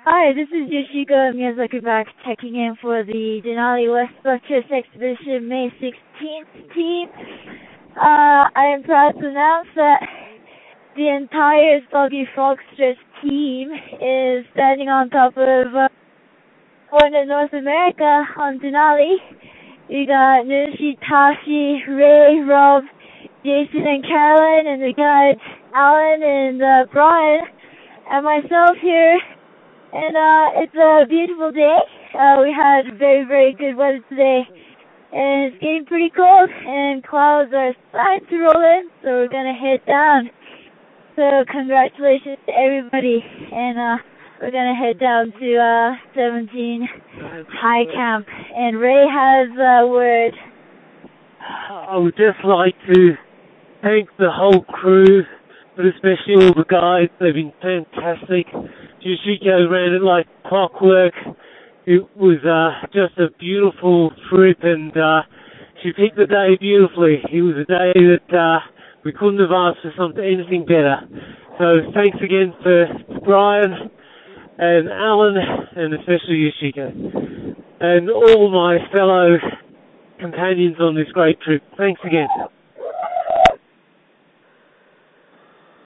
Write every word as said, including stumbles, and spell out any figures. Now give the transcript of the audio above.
Hi, this is Yoshiko Miyazaki back checking in for the Denali West Buttress Expedition May sixteenth team. Uh, I am proud to announce that the entire Soggy Frogsters team is standing on top of uh, Point of North America on Denali. We got Nushi, Tashi, Ray, Rob, Jason, and Caroline, and we got Alan and uh, Brian and myself here. And uh, it's a beautiful day. Uh, we had very, very good weather today. And it's getting pretty cold, and clouds are starting to roll in, so we're going to head down. So congratulations to everybody. And uh, we're going to head down to uh, seventeen High Camp. And Ray has a word. I would just like to thank the whole crew, but especially all the guys. They've been fantastic. Yoshiko ran it like clockwork. It was uh, just a beautiful trip, and uh, she picked the day beautifully. It was a day that uh, we couldn't have asked for something anything better. So thanks again for Brian and Alan, and especially Yoshiko, and all my fellow companions on this great trip. Thanks again.